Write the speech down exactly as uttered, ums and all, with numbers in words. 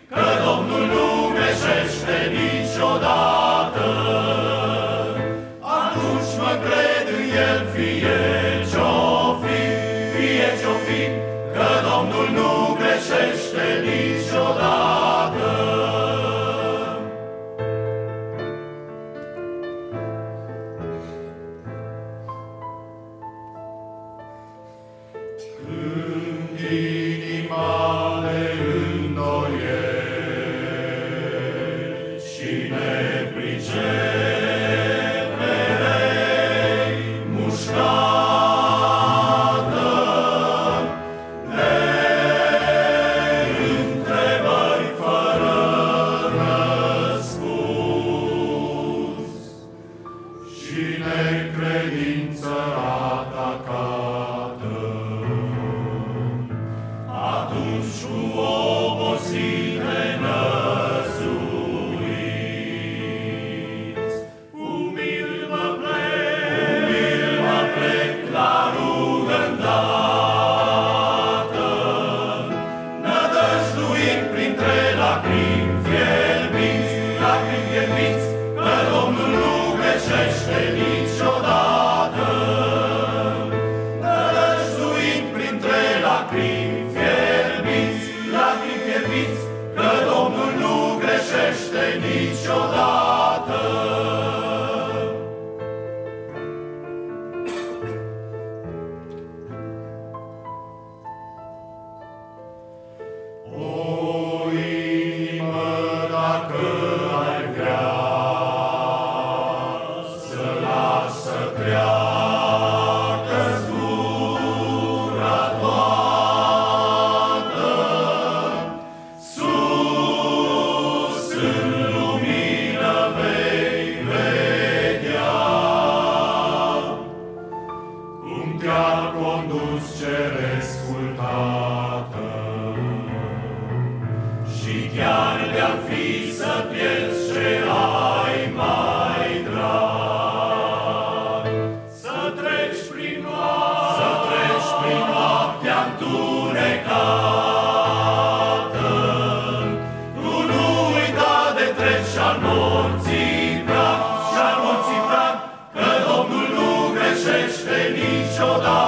că Domnul nu greșește niciodată. Atunci mă cred în El, fie ce-o fi, fie ce-o fi, că Domnul nu greșește niciodată. Când inima ne îndoiește și nepriceperei mușcată de întrebări fără răspuns și necredință atacată, atunci cu obosire năzuiți, umil mă plec, umil mă plec la rugă îndată, nădăjduind printre lacrimi fierbinți, lacrimi fierbinți, că Domnul nu greșește niciodată. Nădăjduind printre lacrimi fierbinți, lacrimi fierbinți, că Domnul nu greșește niciodată. O inimă, dacă ai vrea să lasă treacă zbura toată, sus în lumină vei vedea cum te-a condus Cerescul Tată. Și chiar de-ar fi să pierzi ce ai mai drag, să treci prin noapte, să treci prin noaptea întunecată, tu nu uita de treci și-al morții prag, și-al morții prag, că Domnul nu greșește niciodată.